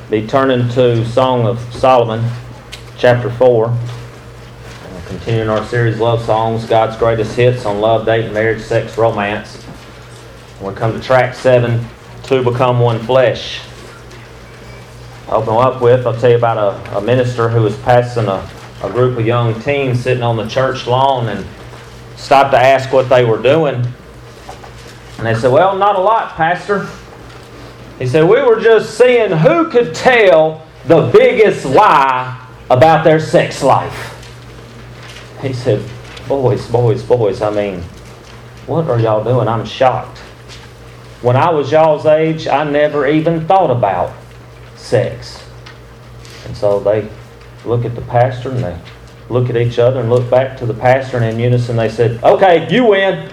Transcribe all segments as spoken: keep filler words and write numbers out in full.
be turning to Song of Solomon, chapter four. We're continuing our series, Love Songs, God's Greatest Hits on Love, Dating, Marriage, Sex, Romance. We come to track seven, Two Become One Flesh. I'll open up with, I'll tell you about a, a minister who was passing a, a group of young teens sitting on the church lawn and stopped to ask what they were doing. And they said, well, not a lot, Pastor. He said, we were just seeing who could tell the biggest lie about their sex life. He said, boys, boys, boys, I mean, what are y'all doing? I'm shocked. When I was y'all's age, I never even thought about sex. And so they look at the pastor and they look at each other and look back to the pastor, and in unison they said, okay, you win.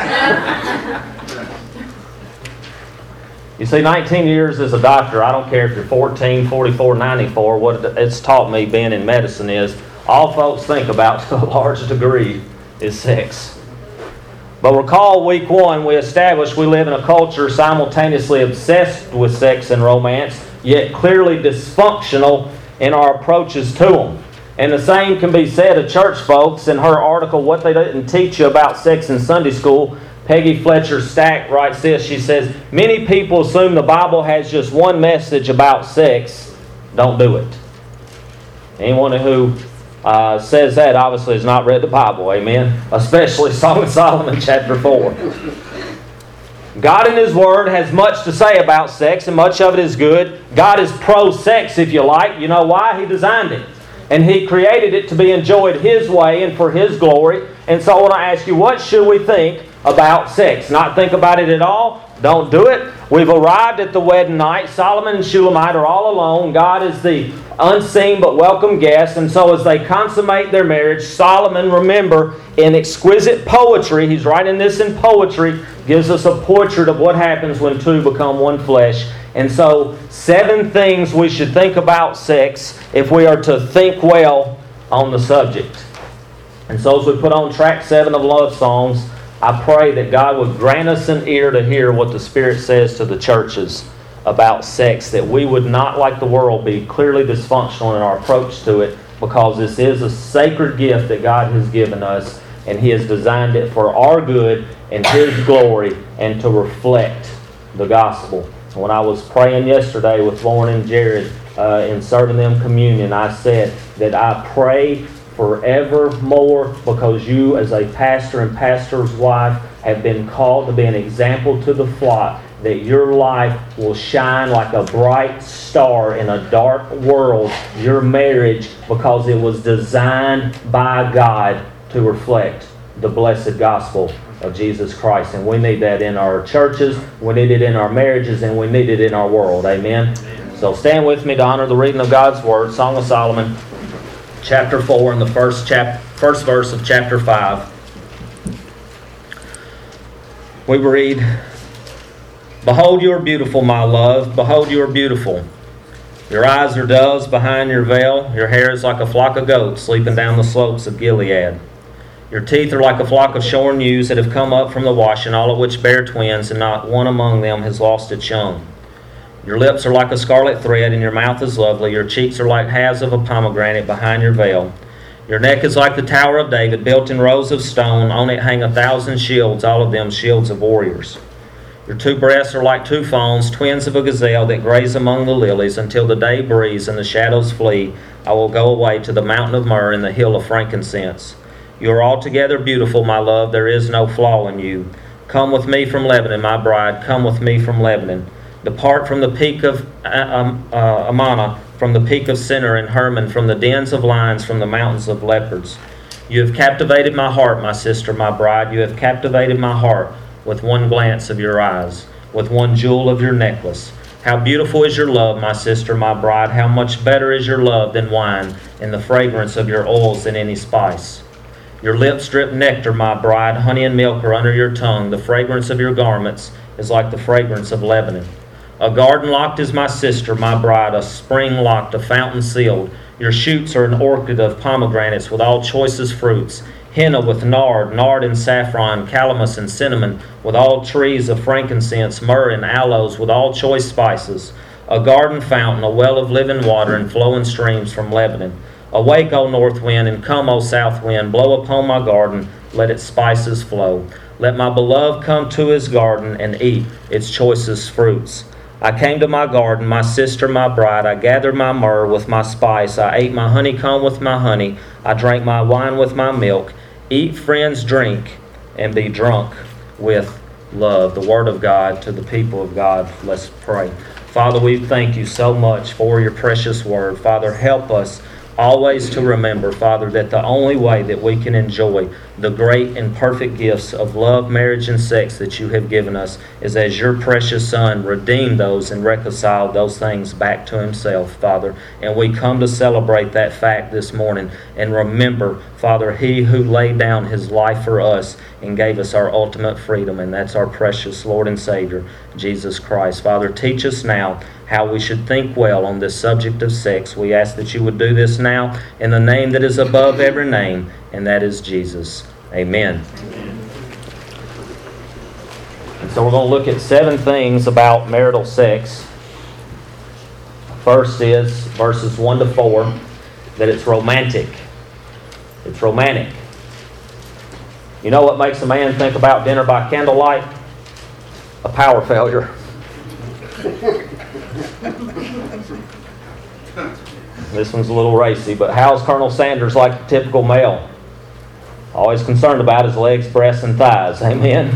You see, nineteen years as a doctor, I don't care if you're fourteen, forty-four, ninety-four, what it's taught me being in medicine is all folks think about to a large degree is sex. But recall week one, we established we live in a culture simultaneously obsessed with sex and romance, yet clearly dysfunctional in our approaches to them. And the same can be said of church folks. In her article, What They Didn't Teach You About Sex in Sunday School, Peggy Fletcher Stack writes this. She says, many people assume the Bible has just one message about sex. Don't do it. Anyone who uh, says that obviously has not read the Bible. Amen. Especially Song of Solomon chapter four. God in His Word has much to say about sex, and much of it is good. God is pro-sex, if you like. You know why? He designed it. And He created it to be enjoyed His way and for His glory. And so I want to ask you, what should we think about sex? Not think about it at all? Don't do it. We've arrived at the wedding night. Solomon and Shulamite are all alone. God is the unseen but welcome guest. And so as they consummate their marriage, Solomon, remember, in exquisite poetry, he's writing this in poetry, gives us a portrait of what happens when two become one flesh. And so, seven things we should think about sex if we are to think well on the subject. And so as we put on track seven of Love Songs, I pray that God would grant us an ear to hear what the Spirit says to the churches about sex, that we would not, like the world, be clearly dysfunctional in our approach to it, because this is a sacred gift that God has given us, and He has designed it for our good and His glory and to reflect the gospel. When I was praying yesterday with Lauren and Jared uh, in serving them communion, I said that I pray forevermore, because you as a pastor and pastor's wife have been called to be an example to the flock, that your life will shine like a bright star in a dark world, your marriage, because it was designed by God to reflect the blessed gospel of Jesus Christ. And we need that in our churches, we need it in our marriages, and we need it in our world. Amen? Amen. So stand with me to honor the reading of God's Word, Song of Solomon, chapter four, and the first chap- first verse of chapter five. We read, behold, you are beautiful, my love. Behold, you are beautiful. Your eyes are doves behind your veil. Your hair is like a flock of goats sleeping down the slopes of Gilead. Your teeth are like a flock of shorn ewes that have come up from the washing, all of which bear twins, and not one among them has lost its young. Your lips are like a scarlet thread, and your mouth is lovely. Your cheeks are like halves of a pomegranate behind your veil. Your neck is like the Tower of David, built in rows of stone. On it hang a thousand shields, all of them shields of warriors. Your two breasts are like two fawns, twins of a gazelle that graze among the lilies. Until the day breeze and the shadows flee, I will go away to the mountain of myrrh and the hill of frankincense. You are altogether beautiful, my love. There is no flaw in you. Come with me from Lebanon, my bride. Come with me from Lebanon. Depart from the peak of um, uh, Amana, from the peak of Sinner and Hermon, from the dens of lions, from the mountains of leopards. You have captivated my heart, my sister, my bride. You have captivated my heart with one glance of your eyes, with one jewel of your necklace. How beautiful is your love, my sister, my bride. How much better is your love than wine, and the fragrance of your oils than any spice. Your lips drip nectar, my bride. Honey and milk are under your tongue. The fragrance of your garments is like the fragrance of Lebanon. A garden locked is my sister, my bride, a spring locked, a fountain sealed. Your shoots are an orchard of pomegranates with all choicest fruits. henna with nard, nard and saffron, calamus and cinnamon, with all trees of frankincense, myrrh and aloes, with all choice spices. a garden fountain, a well of living water, and flowing streams from Lebanon. Awake, O north wind, and come, O south wind, blow upon my garden, let its spices flow. Let my beloved come to his garden and eat its choicest fruits. I came to my garden, my sister, my bride. I gathered my myrrh with my spice. I ate my honeycomb with my honey. I drank my wine with my milk. Eat, friends, drink, and be drunk with love. The word of God to the people of God. Let's pray. Father, we thank you so much for your precious word. Father, help us always to remember, Father, that the only way that we can enjoy the great and perfect gifts of love, marriage, and sex that you have given us is as your precious Son redeemed those and reconciled those things back to himself, Father. And we come to celebrate that fact this morning and remember, Father, he who laid down his life for us and gave us our ultimate freedom, and that's our precious Lord and Savior, Jesus Christ. Father, teach us now how we should think well on this subject of sex. We ask that you would do this now in the name that is above every name, and that is Jesus. Amen. Amen. And so we're going to look at seven things about marital sex. First is verses one to four, that it's romantic. It's romantic. You know what makes a man think about dinner by candlelight? A power failure. This one's a little racy, but how's Colonel Sanders like a typical male? Always concerned about his legs, breasts, and thighs. Amen.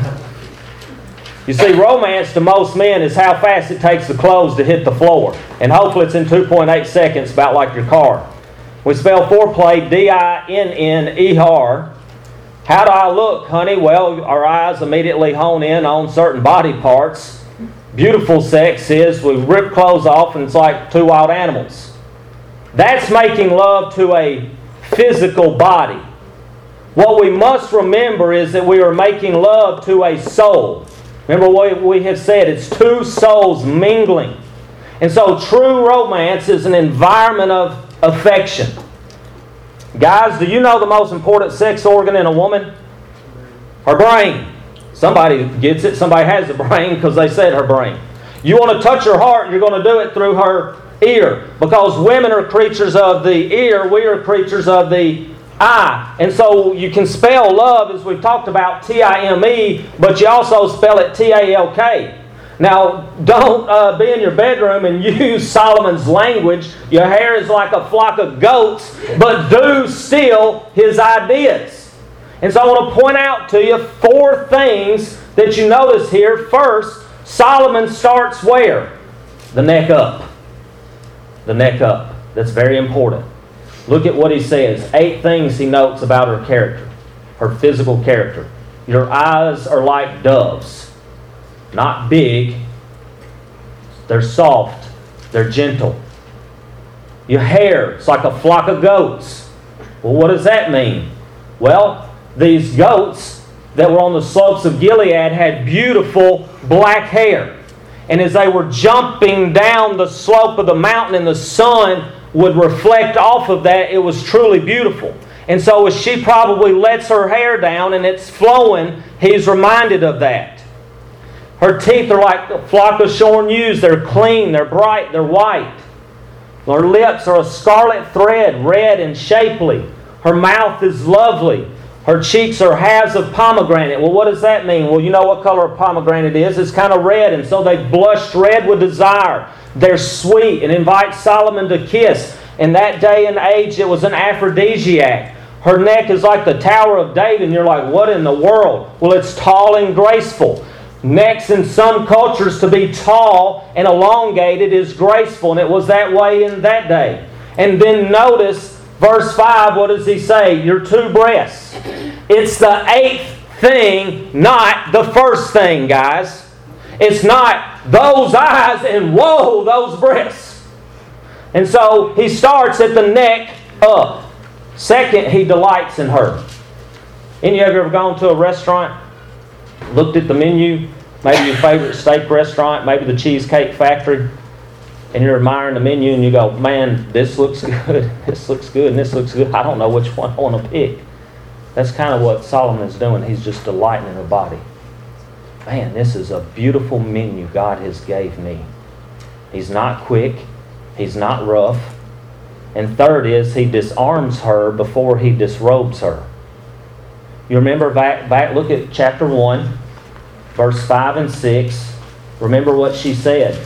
You see, romance to most men is how fast it takes the clothes to hit the floor. And hopefully it's in two point eight seconds, about like your car. We spell foreplay D I N N E R. How do I look, honey? Well, our eyes immediately hone in on certain body parts. Beautiful sex is we rip clothes off and it's like two wild animals. That's making love to a physical body. What we must remember is that we are making love to a soul. Remember what we have said, it's two souls mingling. And so true romance is an environment of affection. Guys, do you know the most important sex organ in a woman? Her brain. Somebody gets it. Somebody has a brain because they said her brain. You want to touch her heart, you're going to do it through her ear. Because women are creatures of the ear, we are creatures of the eye. And so you can spell love, as we've talked about, T I M E, but you also spell it T A L K. Now, don't uh, be in your bedroom and use Solomon's language. Your hair is like a flock of goats, but do steal his ideas. And so I want to point out to you four things that you notice here. First, Solomon starts where? The neck up. The neck up. That's very important. Look at what he says. Eight things he notes about her character, her physical character. Your eyes are like doves. Not big. They're soft. They're gentle. Your hair, it's like a flock of goats. Well, what does that mean? Well, these goats that were on the slopes of Gilead had beautiful black hair. And as they were jumping down the slope of the mountain and the sun would reflect off of that, it was truly beautiful. And so as she probably lets her hair down and it's flowing, he's reminded of that. Her teeth are like a flock of shorn ewes. They're clean, they're bright, they're white. Her lips are a scarlet thread, red and shapely. Her mouth is lovely. Her cheeks are halves of pomegranate. Well, what does that mean? Well, you know what color a pomegranate is. It's kind of red, and so they blushed red with desire. They're sweet and invite Solomon to kiss. In that day and age, it was an aphrodisiac. Her neck is like the Tower of David, and you're like, what in the world? Well, it's tall and graceful. Necks in some cultures to be tall and elongated is graceful, and it was that way in that day. And then notice verse five, what does he say? Your two breasts. It's the eighth thing, not the first thing, guys. It's not those eyes and whoa, those breasts. And so he starts at the neck up. Second, he delights in her. Any of you ever gone to a restaurant, looked at the menu, maybe your favorite steak restaurant, maybe the Cheesecake Factory, and you're admiring the menu and you go, man, this looks good, this looks good, and this looks good. I don't know which one I want to pick. That's kind of what Solomon's doing. He's just delighting in her body. Man, this is a beautiful menu God has gave me. He's not quick. He's not rough. And third is he disarms her before he disrobes her. You remember back, back look at chapter one, verse five and six. Remember what she said.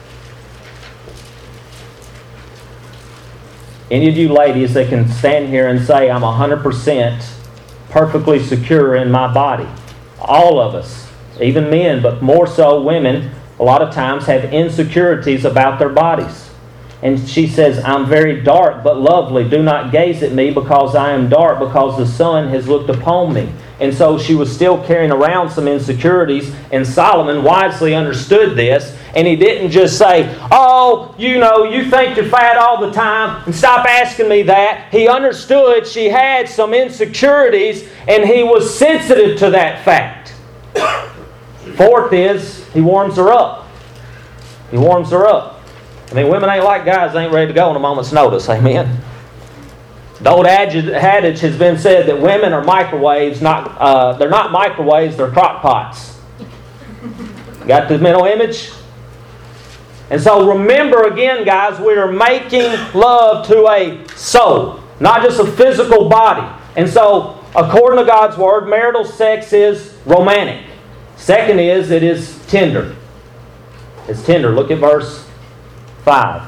Any of you ladies that can stand here and say, I'm one hundred percent perfectly secure in my body. All of us, even men, but more so women, a lot of times have insecurities about their bodies. And she says, I'm very dark but lovely. Do not gaze at me because I am dark, because the sun has looked upon me. And so she was still carrying around some insecurities, and Solomon wisely understood this. And he didn't just say, oh, you know, you think you're fat all the time, and stop asking me that. He understood she had some insecurities, and he was sensitive to that fact. Fourth is, he warms her up. He warms her up. I mean, women ain't like guys ain't ready to go on a moment's notice. Amen. The old adage has been said that women are microwaves. Not uh, they're not microwaves. They're crock pots. Got the mental image? And so remember again, guys, we are making love to a soul, not just a physical body. And so, according to God's Word, marital sex is romantic. Second is, it is tender. It's tender. Look at verse five.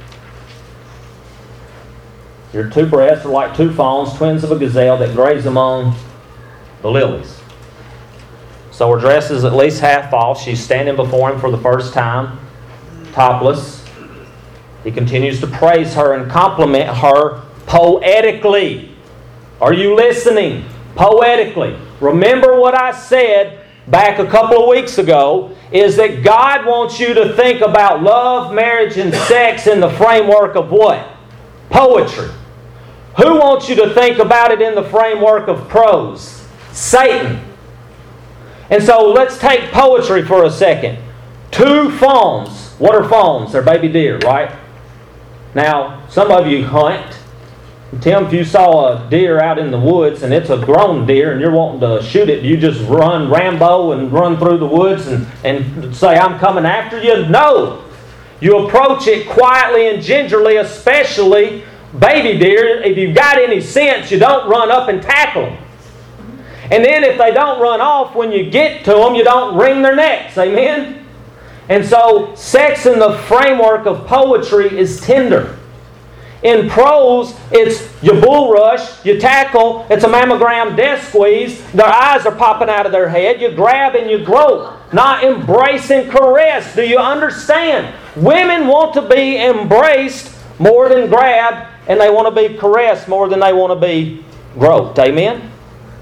Your two breasts are like two fawns, twins of a gazelle that graze among the lilies. So her dress is at least half off. She's standing before him for the first time, topless. He continues to praise her and compliment her poetically. Are you listening? Poetically. Remember what I said back a couple of weeks ago, is that God wants you to think about love, marriage, and sex in the framework of what? Poetry. Who wants you to think about it in the framework of prose? Satan. And so let's take poetry for a second. Two fawns. What are fawns? They're baby deer, right? Now, some of you hunt. Tim, if you saw a deer out in the woods and it's a grown deer and you're wanting to shoot it, do you just run Rambo and run through the woods and, and say, I'm coming after you? No. You approach it quietly and gingerly, especially baby deer. If you've got any sense, you don't run up and tackle them. And then if they don't run off, when you get to them, you don't wring their necks. Amen? And so, sex in the framework of poetry is tender. In prose, it's you bull rush, you tackle, it's a mammogram death squeeze, their eyes are popping out of their head, you grab and you grope, not embrace and caress. Do you understand? Women want to be embraced more than grabbed, and they want to be caressed more than they want to be groped. Amen?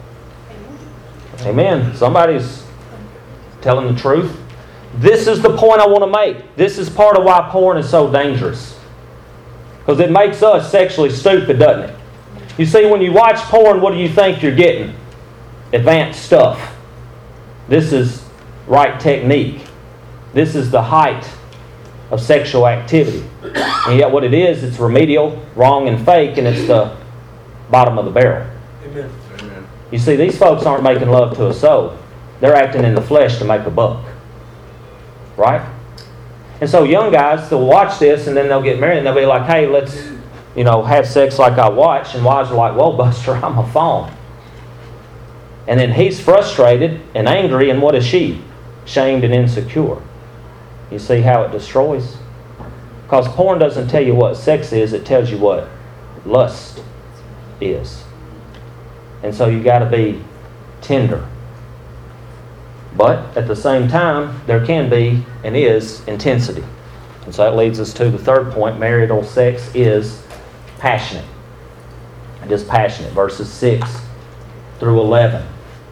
Amen. Somebody's telling the truth. This is the point I want to make. This is part of why porn is so dangerous. Because it makes us sexually stupid, doesn't it? You see, when you watch porn, what do you think you're getting? Advanced stuff. This is right technique. This is the height of sexual activity. And yet what it is, it's remedial, wrong, and fake, and it's the bottom of the barrel. Amen. Amen. You see, these folks aren't making love to a soul. They're acting in the flesh to make a buck. Right? And so young guys, they'll watch this and then they'll get married and they'll be like, hey, let's, you know, have sex like I watch. And wives are like, whoa, Buster, I'm a fawn. And then he's frustrated and angry, and what is she? Shamed and insecure. You see how it destroys? Because porn doesn't tell you what sex is, it tells you what lust is. And so you got to be tender. But at the same time, there can be and is intensity. And so that leads us to the third point. Marital sex is passionate. It is passionate. Verses six through eleven.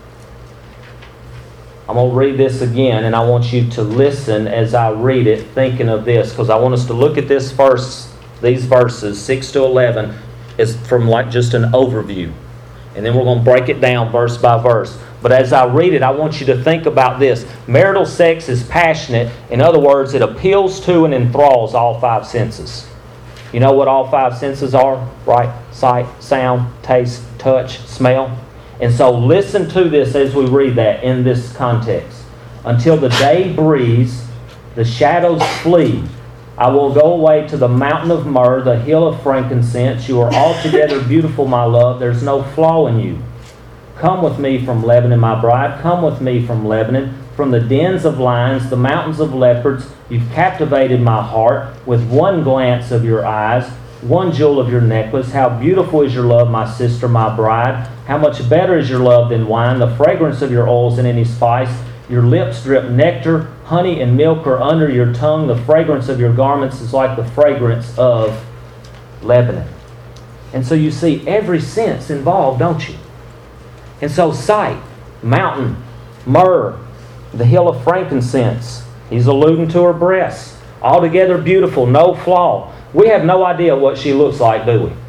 I'm going to read this again, and I want you to listen as I read it, thinking of this, because I want us to look at this verse, these verses, six to eleven, is from like just an overview. And then we're going to break it down verse by verse. But as I read it, I want you to think about this. Marital sex is passionate. In other words, it appeals to and enthralls all five senses. You know what all five senses are, right? Sight, sound, taste, touch, smell. And so listen to this as we read that in this context. Until the day breeze, the shadows flee, I will go away to the mountain of myrrh, the hill of frankincense. You are altogether beautiful, my love. There's no flaw in you. Come with me from Lebanon, my bride. Come with me from Lebanon, from the dens of lions, the mountains of leopards. You've captivated my heart with one glance of your eyes, one jewel of your necklace. How beautiful is your love, my sister, my bride. How much better is your love than wine, the fragrance of your oils than any spice. Your lips drip nectar, honey and milk are under your tongue. The fragrance of your garments is like the fragrance of Lebanon. And so you see every sense involved, don't you? And so sight, mountain, myrrh, the hill of frankincense. He's alluding to her breasts. Altogether beautiful, no flaw. We have no idea what she looks like, do we?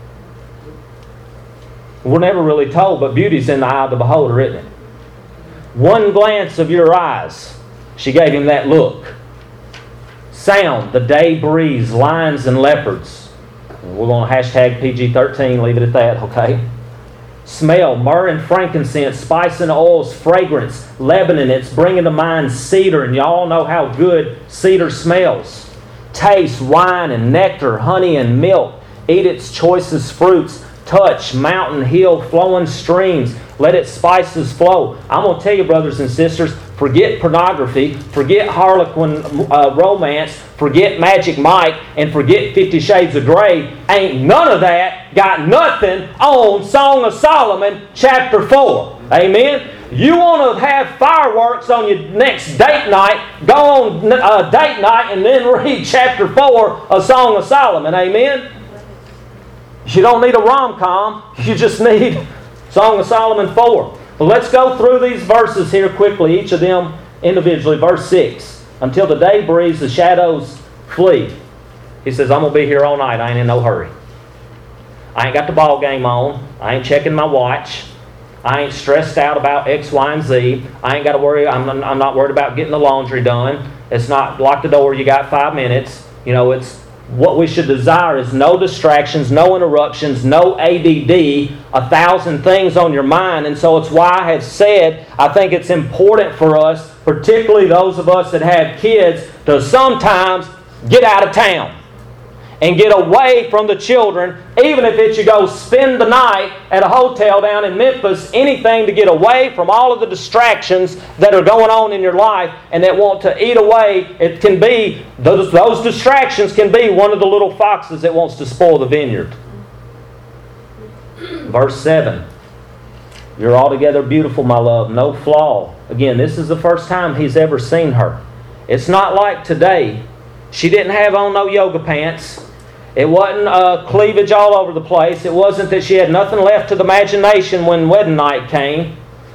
We're never really told, but beauty's in the eye of the beholder, isn't it? One glance of your eyes. She gave him that look. Sound, the day breeze, lions and leopards. We're going to hashtag P G thirteen, leave it at that, okay? Smell, myrrh and frankincense, spice and oils, fragrance, Lebanon. It's bringing to mind cedar, and y'all know how good cedar smells. Taste, wine and nectar, honey and milk. Eat its choicest fruits. Touch, mountain, hill, flowing streams. Let its spices flow. I'm going to tell you, brothers and sisters, forget pornography, forget Harlequin uh, romance, forget Magic Mike, and forget Fifty Shades of Grey. Ain't none of that got nothing on Song of Solomon chapter four. Amen? You want to have fireworks on your next date night, go on uh, date night and then read chapter four of Song of Solomon. Amen? You don't need a rom-com. You just need Song of Solomon four. Well, let's go through these verses here quickly, each of them individually. Verse six. Until the day breeze, the shadows flee. He says, I'm going to be here all night. I ain't in no hurry. I ain't got the ball game on. I ain't checking my watch. I ain't stressed out about X, Y, and Z. I ain't got to worry. I'm, I'm not worried about getting the laundry done. It's not lock the door. You got five minutes. You know, it's what we should desire is no distractions, no interruptions, no A D D, a thousand things on your mind. And so it's why I have said I think it's important for us, particularly those of us that have kids, to sometimes get out of town and get away from the children, even if it's you go spend the night at a hotel down in Memphis, anything to get away from all of the distractions that are going on in your life and that want to eat away. It can be, those, those distractions can be one of the little foxes that wants to spoil the vineyard. Verse seven. You're altogether beautiful, my love, no flaw. Again, this is the first time he's ever seen her. It's not like today. She didn't have on no yoga pants. It wasn't uh, cleavage all over the place. It wasn't that she had nothing left to the imagination when wedding night came.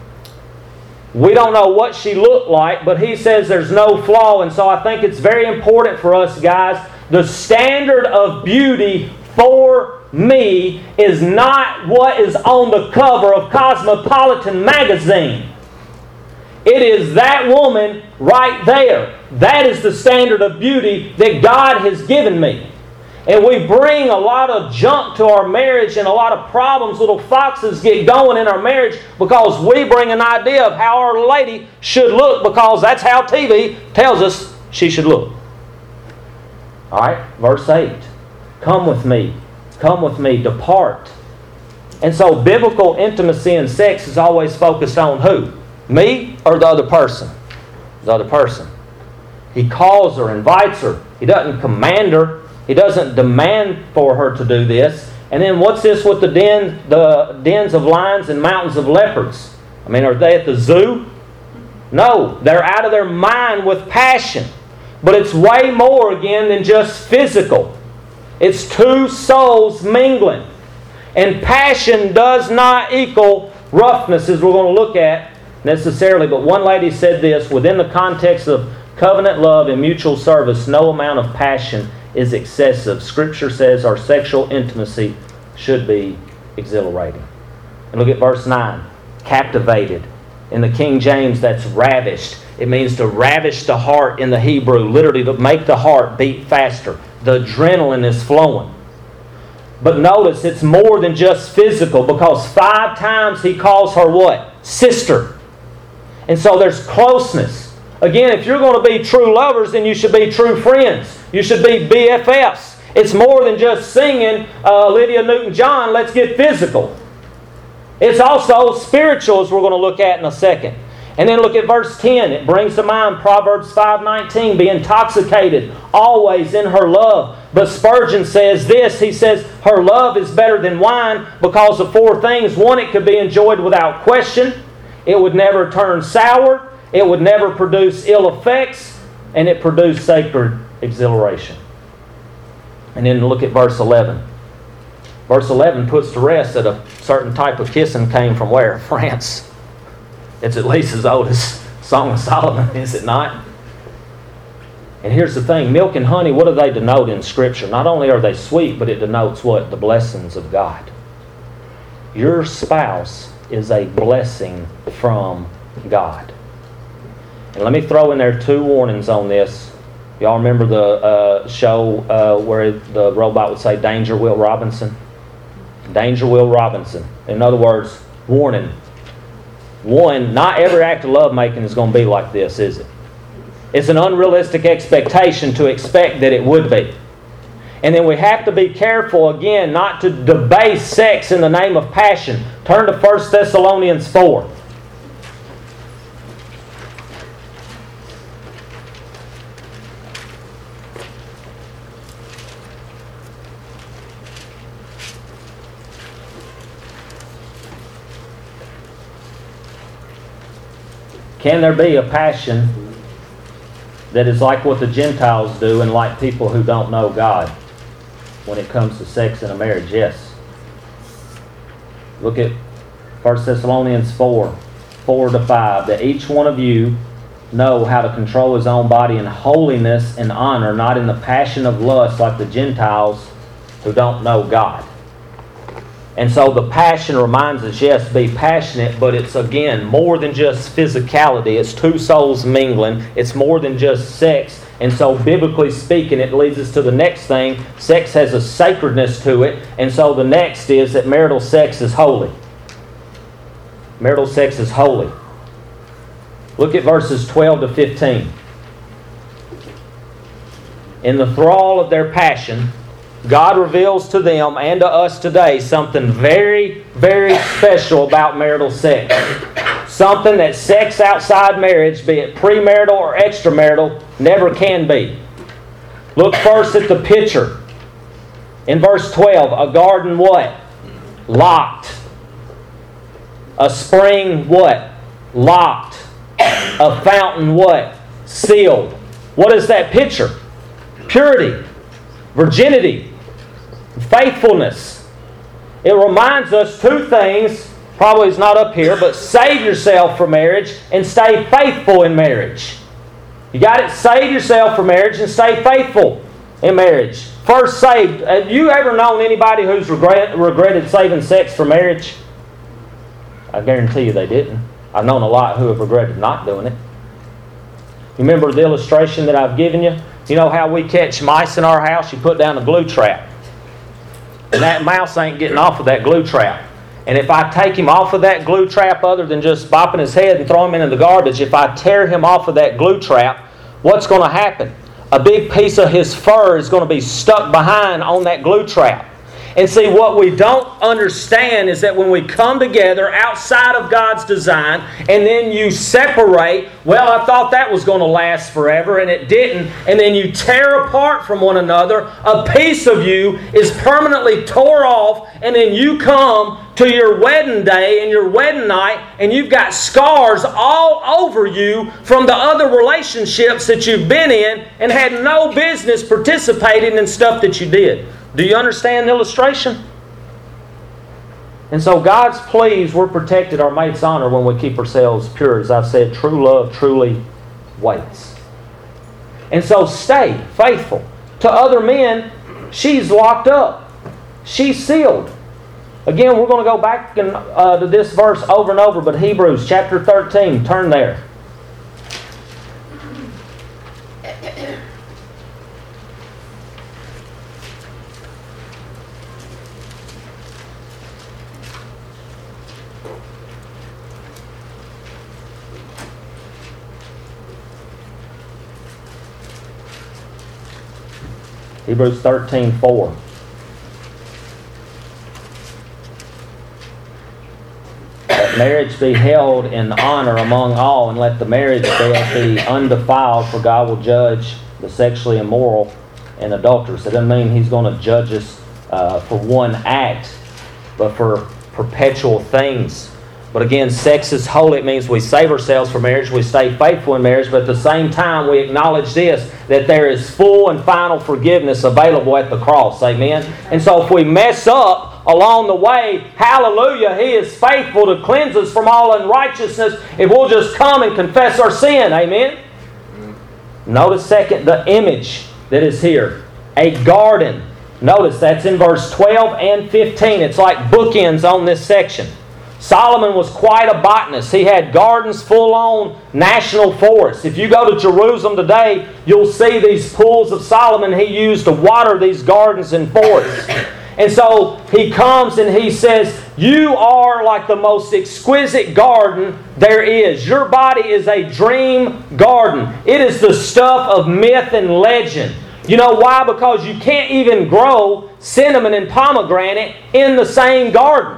We don't know what she looked like, but he says there's no flaw. And so I think it's very important for us, guys. The standard of beauty for me is not what is on the cover of Cosmopolitan magazine. It is that woman right there. That is the standard of beauty that God has given me. And we bring a lot of junk to our marriage and a lot of problems, little foxes get going in our marriage because we bring an idea of how our lady should look because that's how T V tells us she should look. All right, verse eight. Come with me. Come with me. Depart. And so biblical intimacy and sex is always focused on who? Me or the other person? The other person. He calls her, invites her. He doesn't command her. He doesn't demand for her to do this. And then what's this with the den, the dens of lions and mountains of leopards? I mean, are they at the zoo? No, they're out of their mind with passion. But it's way more, again, than just physical. It's two souls mingling. And passion does not equal roughness, as we're going to look at necessarily. But one lady said this, within the context of covenant love and mutual service, no amount of passion is excessive. Scripture says our sexual intimacy should be exhilarating. And look at verse nine. Captivated. In the King James, that's ravished. It means to ravish the heart in the Hebrew. Literally to make the heart beat faster. The adrenaline is flowing. But notice it's more than just physical because five times he calls her what? Sister. And so there's closeness. Again, if you're going to be true lovers, then you should be true friends. You should be B F Fs. It's more than just singing uh, Olivia Newton-John, let's get physical. It's also spiritual, as we're going to look at in a second. And then look at verse ten. It brings to mind Proverbs five nineteen. Be intoxicated always in her love. But Spurgeon says this. He says, her love is better than wine because of four things. One, it could be enjoyed without question. It would never turn sour. It would never produce ill effects. And it produced sacred exhilaration. And then look at verse eleven. Verse eleven puts to rest that a certain type of kissing came from where? France. It's at least as old as Song of Solomon, is it not? And here's the thing. Milk and honey, what do they denote in Scripture? Not only are they sweet, but it denotes what? The blessings of God. Your spouse is a blessing from God. And let me throw in there two warnings on this. Y'all remember the uh, show uh, where the robot would say, Danger, Will Robinson? Danger, Will Robinson. In other words, warning. One, not every act of lovemaking is going to be like this, is it? It's an unrealistic expectation to expect that it would be. And then we have to be careful, again, not to debase sex in the name of passion. Turn to First Thessalonians four. Can there be a passion that is like what the Gentiles do and like people who don't know God when it comes to sex in a marriage? Yes. Look at First Thessalonians four, four to five. That each one of you know how to control his own body in holiness and honor, not in the passion of lust like the Gentiles who don't know God. And so the passion reminds us, yes, be passionate, but it's, again, more than just physicality. It's two souls mingling. It's more than just sex. And so, biblically speaking, it leads us to the next thing. Sex has a sacredness to it. And so the next is that marital sex is holy. Marital sex is holy. Look at verses twelve to fifteen. In the thrall of their passion, God reveals to them and to us today something very, very special about marital sex. Something that sex outside marriage, be it premarital or extramarital, never can be. Look first at the picture. In verse twelve, a garden what? Locked. A spring what? Locked. A fountain what? Sealed. What is that picture? Purity. Virginity. Faithfulness. It reminds us two things. Probably is not up here, but save yourself for marriage and stay faithful in marriage. You got it? Save yourself for marriage and stay faithful in marriage. First saved. Have you ever known anybody who's regret, regretted saving sex for marriage? I guarantee you they didn't. I've known a lot who have regretted not doing it. You remember the illustration that I've given you? You know how we catch mice in our house? You put down a glue trap. And that mouse ain't getting off of that glue trap. And if I take him off of that glue trap, other than just bopping his head and throwing him into the garbage, if I tear him off of that glue trap, what's going to happen? A big piece of his fur is going to be stuck behind on that glue trap. And see, what we don't understand is that when we come together outside of God's design and then you separate, well, I thought that was going to last forever and it didn't, and then you tear apart from one another, a piece of you is permanently tore off, and then you come to your wedding day and your wedding night and you've got scars all over you from the other relationships that you've been in and had no business participating in stuff that you did. Do you understand the illustration? And so God's pleased we're protected our mate's honor when we keep ourselves pure. As I've said, true love truly waits. And so stay faithful. To other men, she's locked up. She's sealed. Again, we're going to go back and, uh, to this verse over and over, but Hebrews chapter thirteen, turn there. Hebrews thirteen four. Let marriage be held in honor among all, and let the marriage bed be undefiled, for God will judge the sexually immoral and adulterous. It doesn't mean He's going to judge us uh, for one act, but for perpetual things. But again, sex is holy. It means we save ourselves for marriage. We stay faithful in marriage. But at the same time, we acknowledge this, that there is full and final forgiveness available at the cross. Amen? And so if we mess up along the way, hallelujah, He is faithful to cleanse us from all unrighteousness if we'll just come and confess our sin. Amen? Notice second, the image that is here. A garden. Notice that's in verse twelve and fifteen. It's like bookends on this section. Solomon was quite a botanist. He had gardens full-on national forests. If you go to Jerusalem today, you'll see these pools of Solomon he used to water these gardens and forests. And so he comes and he says, you are like the most exquisite garden there is. Your body is a dream garden. It is the stuff of myth and legend. You know why? Because you can't even grow cinnamon and pomegranate in the same garden.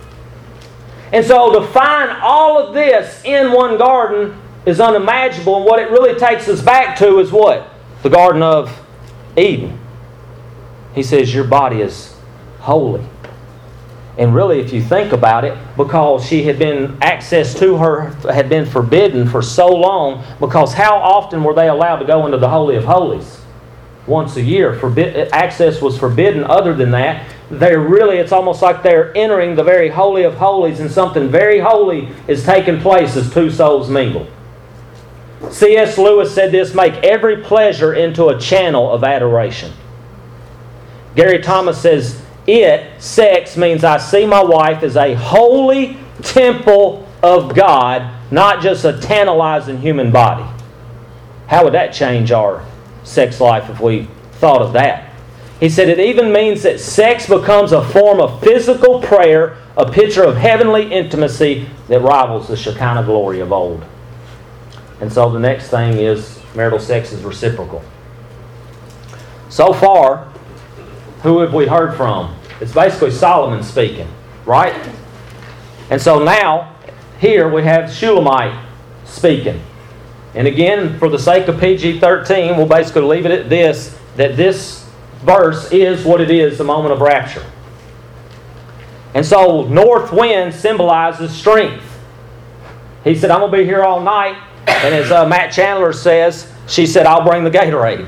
And so to find all of this in one garden is unimaginable. And what it really takes us back to is what? The Garden of Eden. He says your body is holy. And really, if you think about it, because she had been, access to her had been forbidden for so long, because how often were they allowed to go into the Holy of Holies? Once a year. Forbid, access was forbidden. Other than that, they're really, it's almost like they're entering the very Holy of Holies, and something very holy is taking place as two souls mingle. C S Lewis said this, make every pleasure into a channel of adoration. Gary Thomas says, it, sex, means I see my wife as a holy temple of God, not just a tantalizing human body. How would that change our sex life if we thought of that? He said it even means that sex becomes a form of physical prayer, a picture of heavenly intimacy that rivals the Shekinah glory of old. And so the next thing is marital sex is reciprocal. So far, who have we heard from? It's basically Solomon speaking, right? And so now, here we have Shulamite speaking. And again, for the sake of P G thirteen, we'll basically leave it at this, that this verse is what it is, the moment of rapture. And so, north wind symbolizes strength. He said, I'm going to be here all night. And as uh, Matt Chandler says, she said, I'll bring the Gatorade.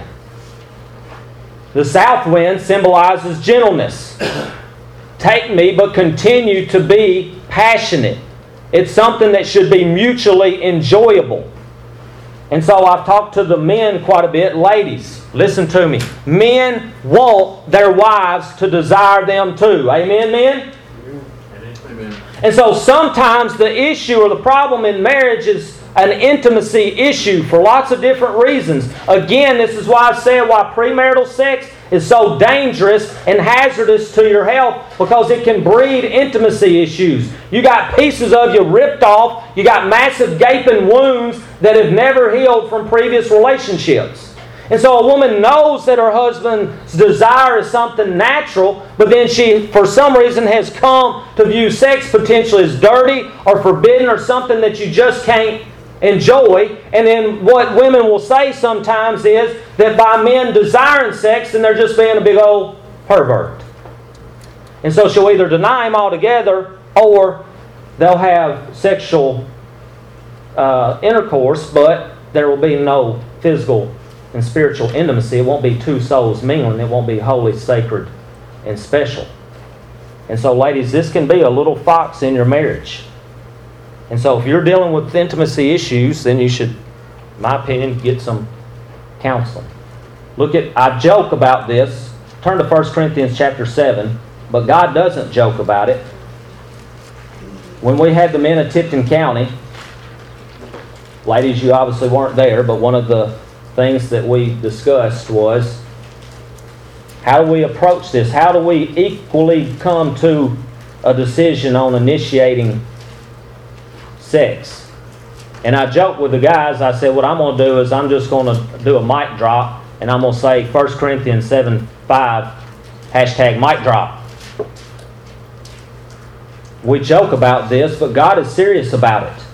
The south wind symbolizes gentleness. Take me, but continue to be passionate. It's something that should be mutually enjoyable. And so I've talked to the men quite a bit. Ladies, listen to me. Men want their wives to desire them too. Amen, men? Amen. And so sometimes the issue or the problem in marriage is an intimacy issue for lots of different reasons. Again, this is why I said why premarital sex is so dangerous and hazardous to your health, because it can breed intimacy issues. You got pieces of you ripped off. You got massive gaping wounds that have never healed from previous relationships. And so a woman knows that her husband's desire is something natural, but then she, for some reason, has come to view sex potentially as dirty or forbidden or something that you just can't enjoy. And then what women will say sometimes is that by men desiring sex, then they're just being a big old pervert. And so she'll either deny him altogether, or they'll have sexual uh, intercourse, but there will be no physical and spiritual intimacy. It won't be two souls mingling. It won't be holy, sacred, and special. And so, ladies, this can be a little fox in your marriage. And so if you're dealing with intimacy issues, then you should, in my opinion, get some counseling. Look at, I joke about this. Turn to First Corinthians chapter seven. But God doesn't joke about it. When we had the men of Tipton County, ladies, you obviously weren't there, but one of the things that we discussed was, how do we approach this? How do we equally come to a decision on initiating sex? And I joked with the guys, I said, what I'm going to do is I'm just going to do a mic drop And I'm going to say First Corinthians seven five, hashtag mic drop. We joke about this, but God is serious about it.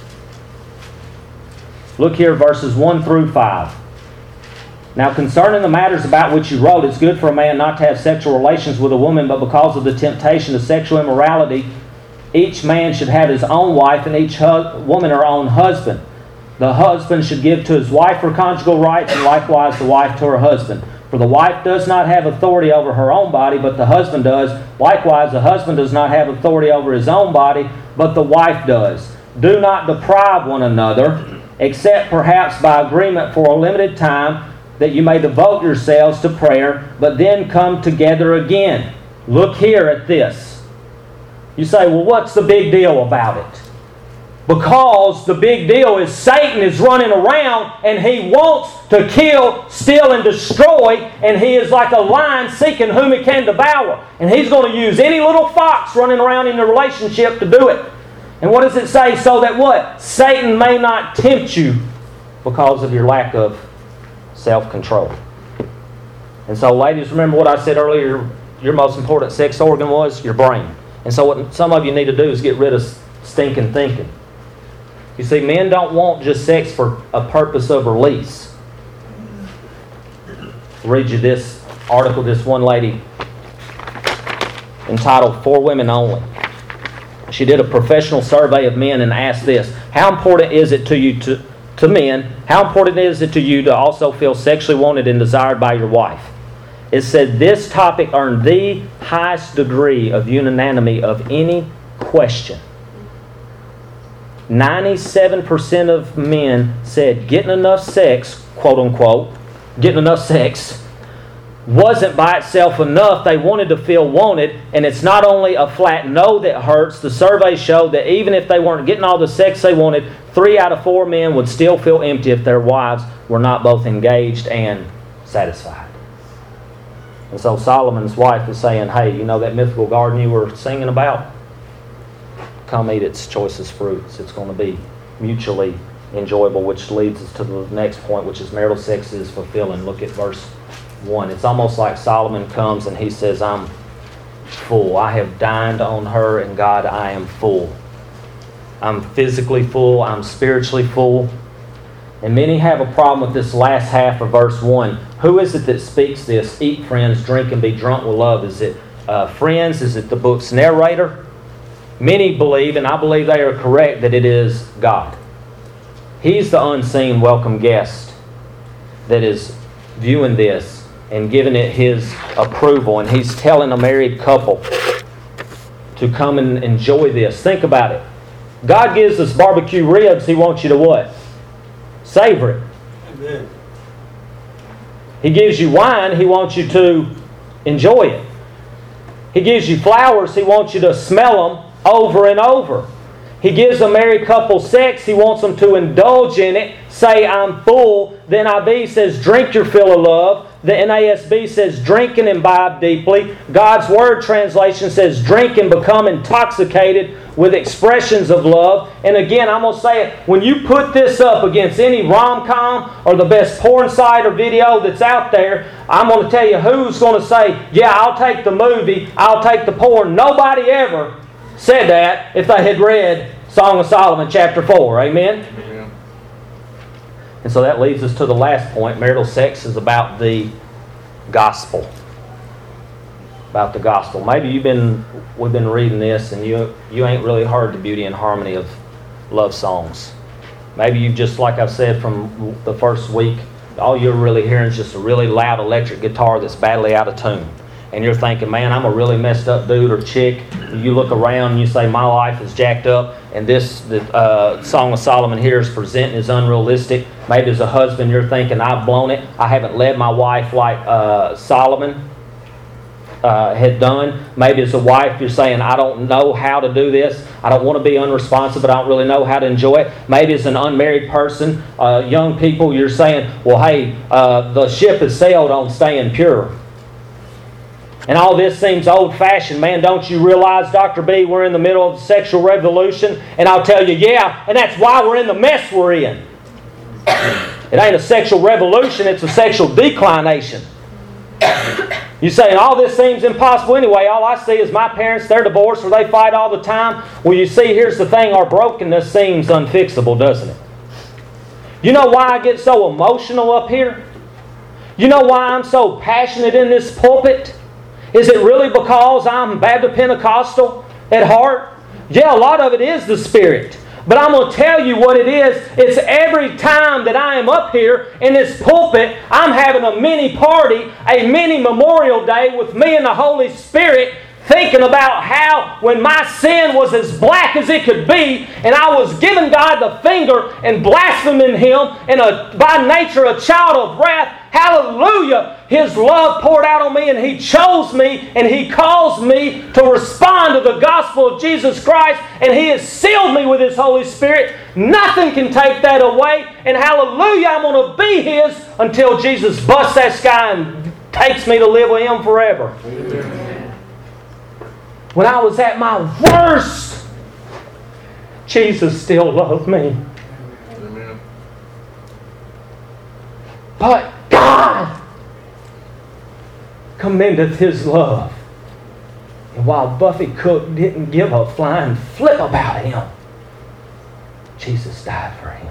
Look here, verses one through five. Now concerning the matters about which you wrote, it's good for a man not to have sexual relations with a woman, but because of the temptation to sexual immorality, each man should have his own wife and each hu- woman her own husband. The husband should give to his wife her conjugal rights, and likewise the wife to her husband. For the wife does not have authority over her own body, but the husband does. Likewise, the husband does not have authority over his own body, but the wife does. Do not deprive one another, except perhaps by agreement for a limited time, that you may devote yourselves to prayer, but then come together again. Look here at this. You say, well, what's the big deal about it? Because the big deal is Satan is running around and he wants to kill, steal, and destroy, and he is like a lion seeking whom he can devour. And he's going to use any little fox running around in the relationship to do it. And what does it say? So that what? Satan may not tempt you because of your lack of self-control. And so, ladies, remember what I said earlier, your most important sex organ was your brain. And so what some of you need to do is get rid of stinking thinking. You see, men don't want just sex for a purpose of release. I'll read you this article, this one lady entitled For Women Only. She did a professional survey of men and asked this: how important is it to you to To men, how important is it to you to also feel sexually wanted and desired by your wife? It said this topic earned the highest degree of unanimity of any question. ninety-seven percent of men said getting enough sex, quote unquote, getting enough sex wasn't by itself enough. They wanted to feel wanted, and it's not only a flat no that hurts. The survey showed that even if they weren't getting all the sex they wanted, three out of four men would still feel empty if their wives were not both engaged and satisfied. And so Solomon's wife is saying, hey, you know that mythical garden you were singing about? Come eat its choicest fruits. It's going to be mutually enjoyable, which leads us to the next point, which is marital sex is fulfilling. Look at verse one. It's almost like Solomon comes and he says, I'm full. I have dined on her, and God, I am full. I'm physically full. I'm spiritually full. And many have a problem with this last half of verse one. Who is it that speaks this? Eat, friends, drink, and be drunk with love. Is it uh, friends? Is it the book's narrator? Many believe, and I believe they are correct, that it is God. He's the unseen welcome guest that is viewing this and giving it His approval. And He's telling a married couple to come and enjoy this. Think about it. God gives us barbecue ribs. He wants you to what? Savor it. Amen. He gives you wine. He wants you to enjoy it. He gives you flowers. He wants you to smell them over and over. He gives a married couple sex. He wants them to indulge in it. Say, I'm full. The N I V says, drink your fill of love. The N A S B says, drink and imbibe deeply. God's Word translation says, drink and become intoxicated with expressions of love. And again, I'm going to say it, when you put this up against any rom-com or the best porn site or video that's out there, I'm going to tell you who's going to say, yeah, I'll take the movie, I'll take the porn. Nobody ever said that if they had read Song of Solomon chapter four. Amen? Amen. And so that leads us to the last point. Marital sex is about the gospel. About the gospel. Maybe you've been we've been reading this and you you ain't really heard the beauty and harmony of love songs. Maybe you've just, like I've said from the first week, all you're really hearing is just a really loud electric guitar that's badly out of tune. And you're thinking, man, I'm a really messed up dude or chick. You look around and you say, my life is jacked up, and this the uh, Song of Solomon here is presenting is unrealistic. Maybe as a husband you're thinking, I've blown it. I haven't led my wife like uh, Solomon uh, had done. Maybe as a wife you're saying, I don't know how to do this. I don't want to be unresponsive, but I don't really know how to enjoy it. Maybe as an unmarried person, uh, young people, you're saying, well, hey, uh, the ship has sailed on staying pure. And all this seems old-fashioned. Man, don't you realize, Doctor B, we're in the middle of the sexual revolution? And I'll tell you, yeah, and that's why we're in the mess we're in. It ain't a sexual revolution, it's a sexual declination. You say, all this seems impossible anyway. All I see is my parents, they're divorced or they fight all the time. Well, you see, here's the thing. Our brokenness seems unfixable, doesn't it? You know why I get so emotional up here? You know why I'm so passionate in this pulpit? Is it really because I'm Baptist Pentecostal at heart? Yeah, a lot of it is the Spirit. But I'm going to tell you what it is. It's every time that I am up here in this pulpit, I'm having a mini party, a mini Memorial Day with me and the Holy Spirit, thinking about how when my sin was as black as it could be, and I was giving God the finger and blaspheming Him, and a, by nature a child of wrath, hallelujah, His love poured out on me, and He chose me, and He calls me to respond to the gospel of Jesus Christ, and He has sealed me with His Holy Spirit. Nothing can take that away, and hallelujah, I'm going to be His until Jesus busts that sky and takes me to live with Him forever. Amen. When I was at my worst, Jesus still loved me. Amen. But God commendeth His love. And while Buffy Cook didn't give a flying flip about him, Jesus died for him.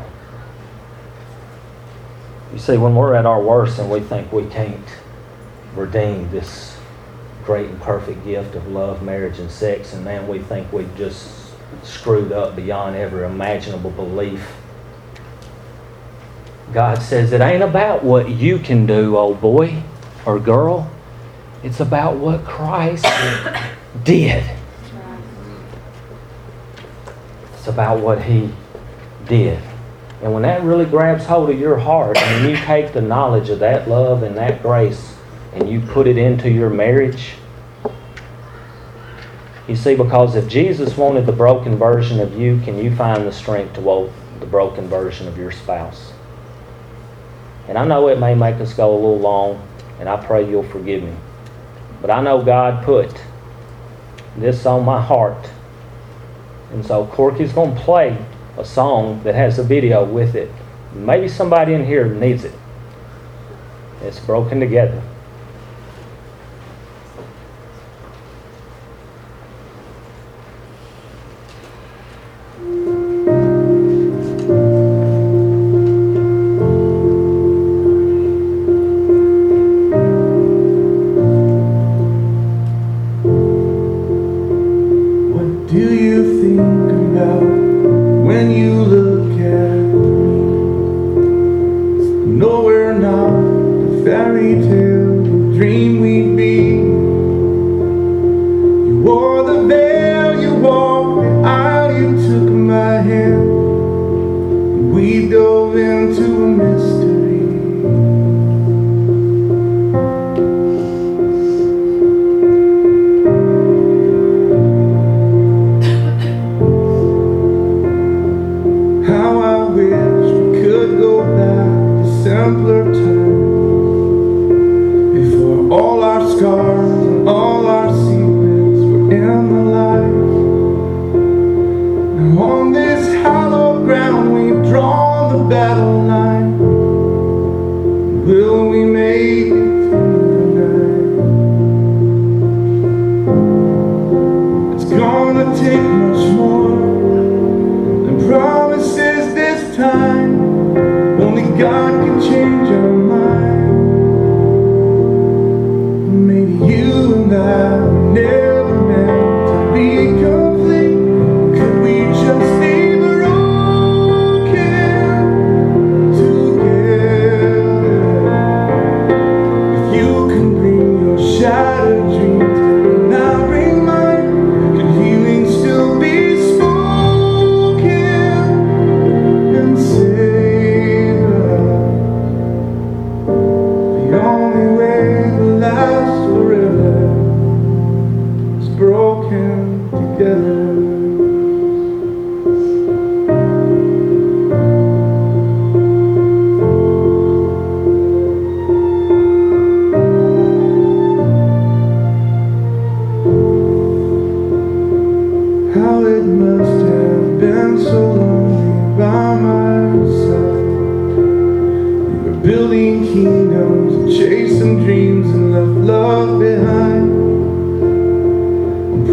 You see, when we're at our worst and we think we can't redeem this great and perfect gift of love, marriage, and sex, and man, we think we've just screwed up beyond every imaginable belief. God says it ain't about what you can do, old boy or girl. It's about what Christ did. It's about what He did. And when that really grabs hold of your heart, and you take the knowledge of that love and that grace and you put it into your marriage, you see, because if Jesus wanted the broken version of you, can you find the strength to want the broken version of your spouse? And I know it may make us go a little long, and I pray you'll forgive me. But I know God put this on my heart. And so Corky's going to play a song that has a video with it. Maybe somebody in here needs it. It's Broken Together.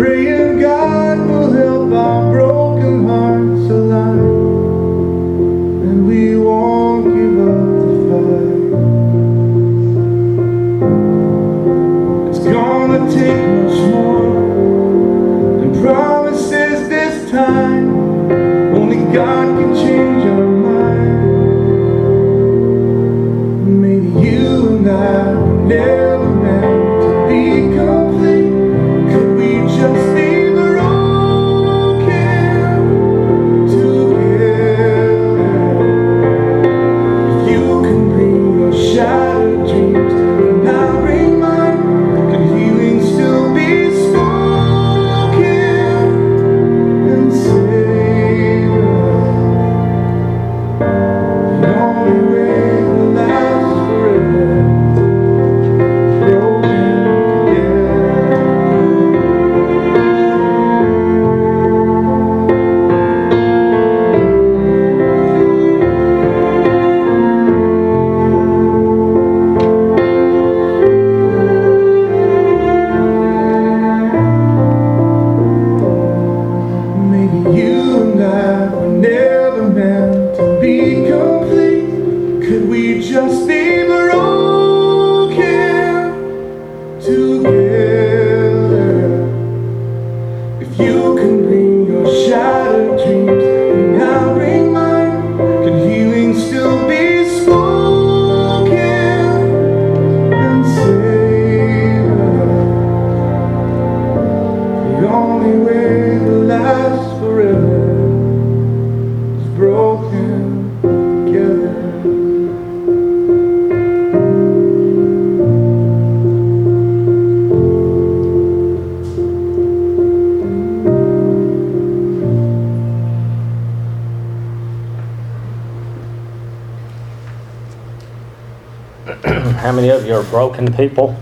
Praying God will help our broken hearts align, and we won't give up the fight. It's gonna take much more than promises this time. Only God can change our mind. Maybe you and I were never meant to be complete. Could we just be broken together? If you can bring your shattered dreams and I'll bring mine, could healing still be spoken and save us? The only way will last forever, broken together. Maybe you and I were never meant to be complete. Could we just be broken together? If you can bring your shattered dreams and I'll bring mine, could healing still be spoken and save us? The only way to last forever is broken together. How many of you are broken people?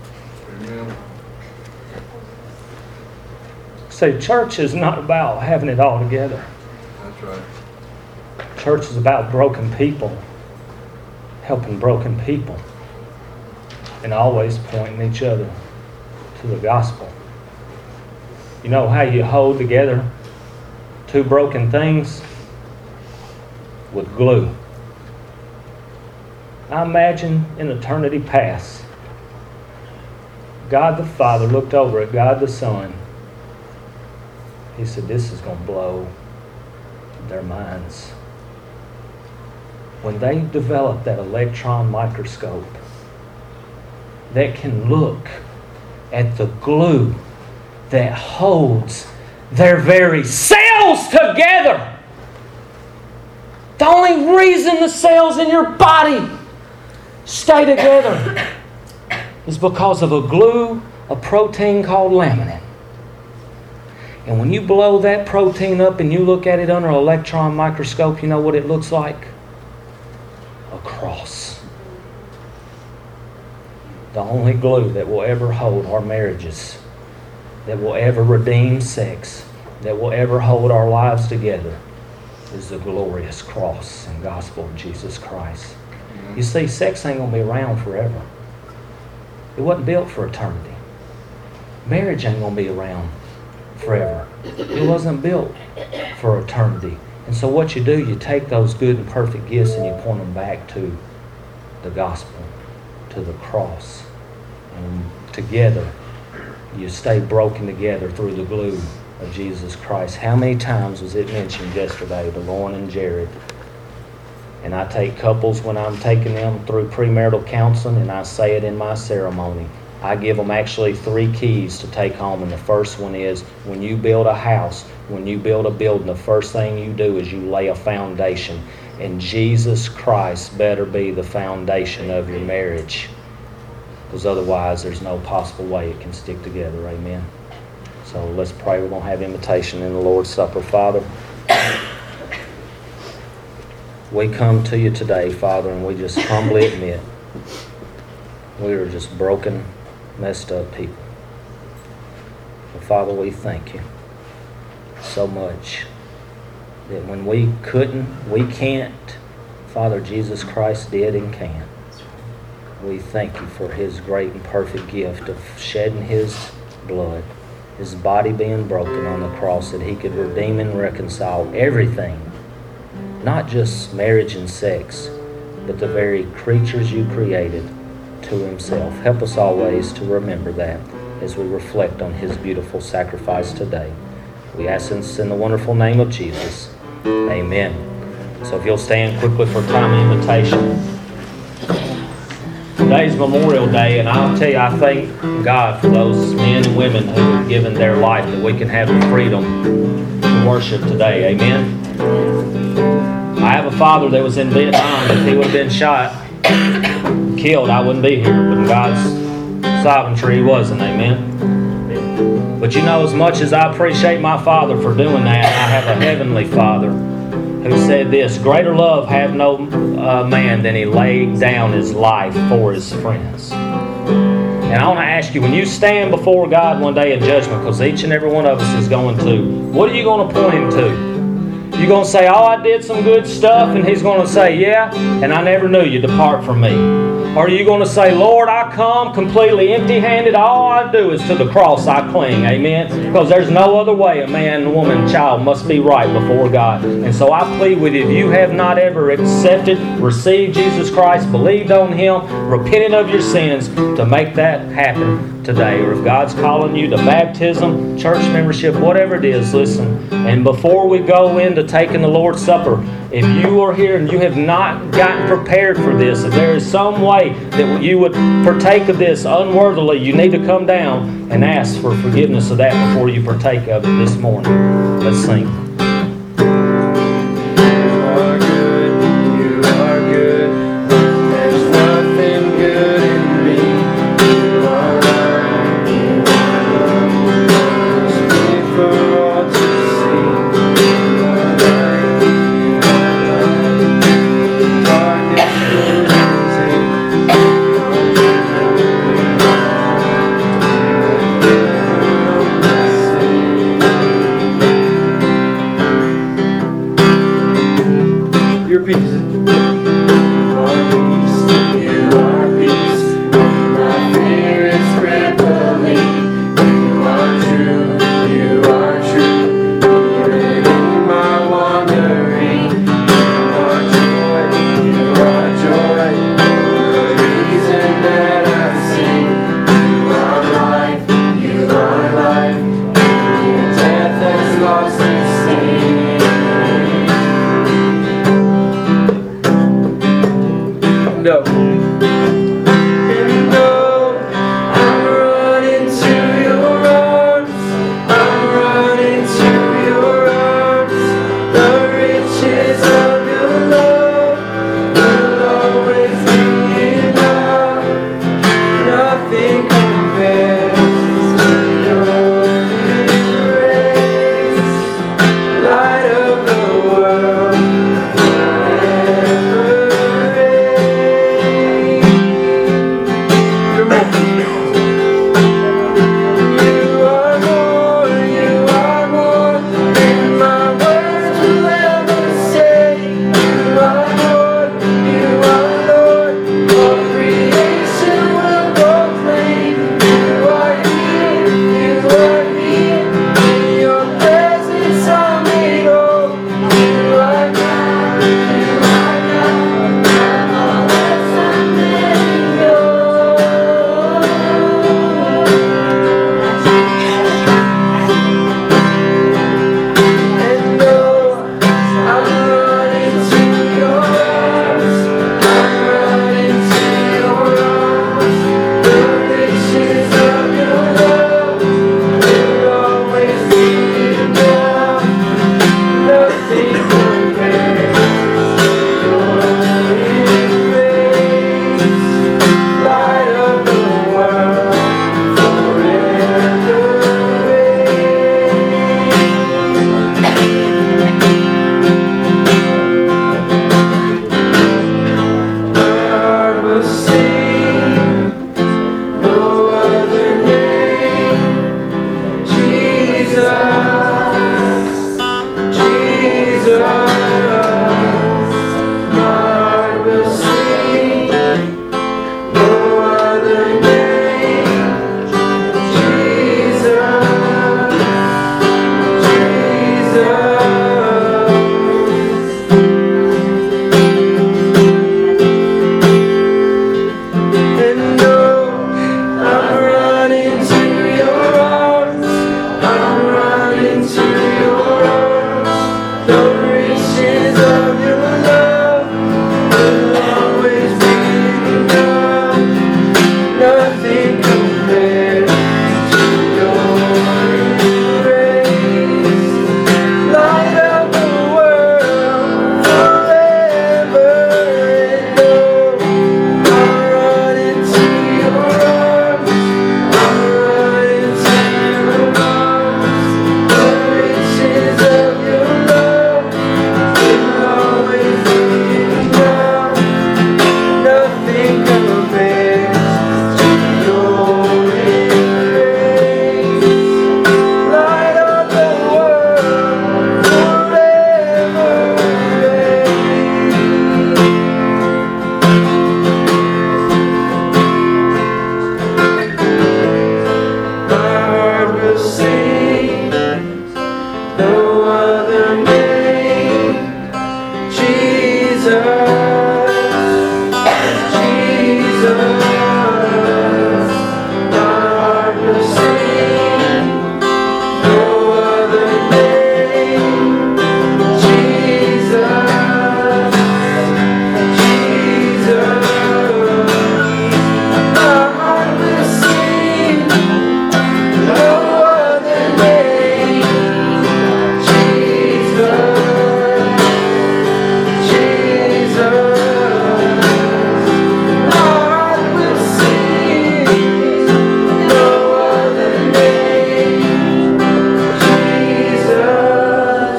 Say, church is not about having it all together. That's right. Church is about broken people, helping broken people, and always pointing each other to the gospel. You know how you hold together two broken things? With glue. I imagine in eternity past, God the Father looked over at God the Son. He said, this is going to blow their minds. When they develop that electron microscope that can look at the glue that holds their very cells together. The only reason the cells in your body stay together is because of a glue, a protein called laminin. And when you blow that protein up and you look at it under an electron microscope, you know what it looks like? A cross. The only glue that will ever hold our marriages, that will ever redeem sex, that will ever hold our lives together is the glorious cross and gospel of Jesus Christ. Mm-hmm. You see, sex ain't going to be around forever. It wasn't built for eternity. Marriage ain't going to be around forever. It wasn't built for eternity. And so what you do, you take those good and perfect gifts and you point them back to the gospel, to the cross. And together, you stay broken together through the glue of Jesus Christ. How many times was it mentioned yesterday to Lauren and Jared? And I take couples when I'm taking them through premarital counseling, and I say it in my ceremony. I give them actually three keys to take home, and the first one is when you build a house, when you build a building, the first thing you do is you lay a foundation. And Jesus Christ better be the foundation of your marriage, because otherwise there's no possible way it can stick together. Amen. So let's pray. We're going to have invitation in the Lord's Supper. Father, we come to you today, Father, and we just humbly admit we are just broken, messed up people. And Father, we thank you so much that when we couldn't, we can't, Father, Jesus Christ did and can. We thank you for his great and perfect gift of shedding his blood, His body being broken on the cross, that He could redeem and reconcile everything, not just marriage and sex, but the very creatures you created to Himself. Help us always to remember that as we reflect on His beautiful sacrifice today. We ask this in the wonderful name of Jesus. Amen. So if you'll stand quickly for time of invitation. Today's Memorial Day, and I'll tell you, I thank God for those men and women who have given their life that we can have the freedom to worship today. Amen. I have a father that was in Vietnam. If he would have been shot, killed, I wouldn't be here. But in God's sovereignty, he wasn't. Amen. But you know, as much as I appreciate my father for doing that, I have a heavenly Father who said this: greater love have no uh, man than he laid down his life for his friends. And I want to ask you, when you stand before God one day in judgment, because each and every one of us is going to, what are you going to point Him to? You going to say, oh, I did some good stuff? And He's going to say, yeah, and I never knew you. Depart from me. Or are you going to say, Lord, I come completely empty-handed. All I do is to the cross I cling. Amen? Because there's no other way a man, woman, child must be right before God. And so I plead with you, if you have not ever accepted, received Jesus Christ, believed on Him, repented of your sins, to make that happen today. Or if God's calling you to baptism, church membership, whatever it is, listen. And before we go into taking the Lord's Supper, if you are here and you have not gotten prepared for this, if there is some way that you would partake of this unworthily, you need to come down and ask for forgiveness of that before you partake of it this morning. Let's sing. heart will sing. No other name, Jesus, Jesus. My heart will sing. No other name, Jesus, Jesus. My heart will sing. No other name, Jesus, Jesus. My heart will sing. No other name, Jesus,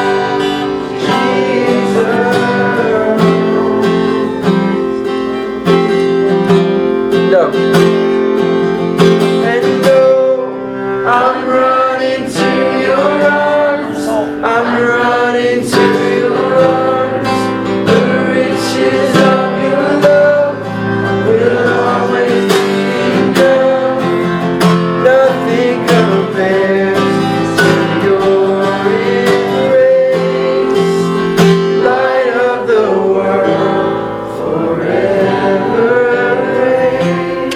Jesus. No. And though I'm running to your arms, I'm running to your arms. The riches of your love will always be enough. Nothing compares to your embrace. Light of the world, forever reign.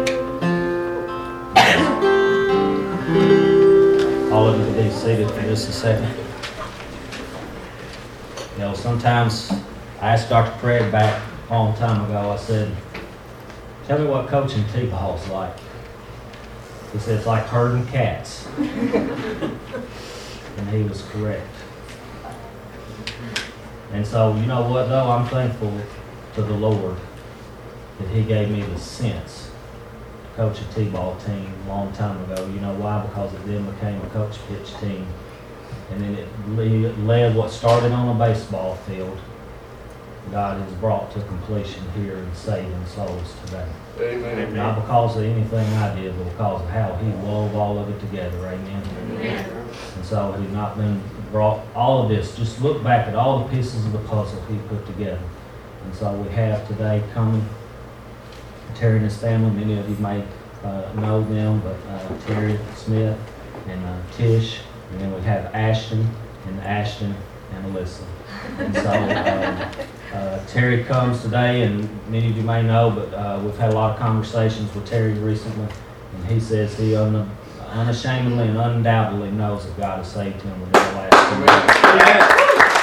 All of you can be seated for just a second. You know, sometimes I asked Doctor Craig back a long time ago, I said, tell me what coaching T-ball's like. He said, it's like herding cats. And he was correct. And so, you know what though? I'm thankful to the Lord that He gave me the sense to coach a T-ball team a long time ago. You know why? Because it then became a coach pitch team. And then it le- led what started on a baseball field. God has brought to completion here in saving souls today. Amen. Not because of anything I did, but because of how He wove all of it together. Amen. Amen. And so He's not been brought all of this. Just look back at all the pieces of the puzzle He put together. And so we have today coming Terry and his family. Many of you may uh, know them, but uh, Terry Smith and uh, Tish, and then we have Ashton and Ashton and Alyssa. And so uh, uh, Terry comes today, and many of you may know, but uh, we've had a lot of conversations with Terry recently, and he says he un- unashamedly and undoubtedly knows that God has saved him with everlasting life.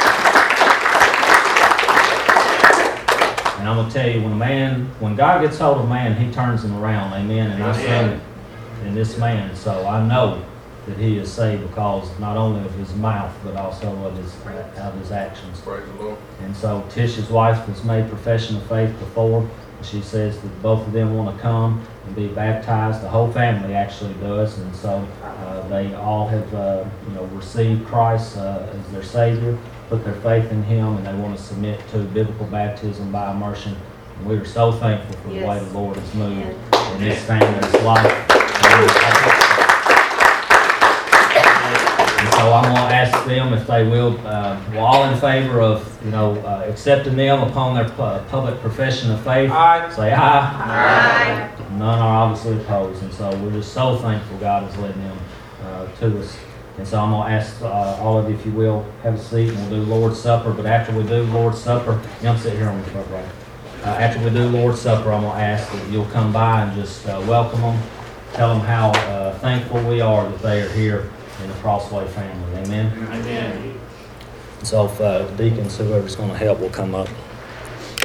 And I'm going to tell you, when a man, when God gets hold of a man, He turns him around, amen, and I've seen it in this man, so I know that he is saved because not only of his mouth, but also of his, of his actions. Praise the Lord. And so Tish's wife has made profession of faith before. She says that both of them want to come and be baptized. The whole family actually does, and so uh, they all have, uh, you know, received Christ uh, as their Savior, put their faith in Him, and they want to submit to biblical baptism by immersion. And we are so thankful for the way Yes. the Lord has moved Yes. in this family's life. And so I'm going to ask them if they will, uh, we're all in favor of, you know, uh, accepting them upon their pu- public profession of faith. Aye. Say aye. Aye. None are obviously opposed, and so we're just so thankful God has led them uh, to us. And so I'm going to ask uh, all of you, if you will, have a seat, and we'll do Lord's Supper. But after we do Lord's Supper, you don't sit here on the front row. Uh, after we do Lord's Supper, I'm going to ask that you'll come by and just uh, welcome them, tell them how uh, thankful we are that they are here in the Crossway family. Amen? Amen. So if uh, deacons, whoever's going to help, will come up.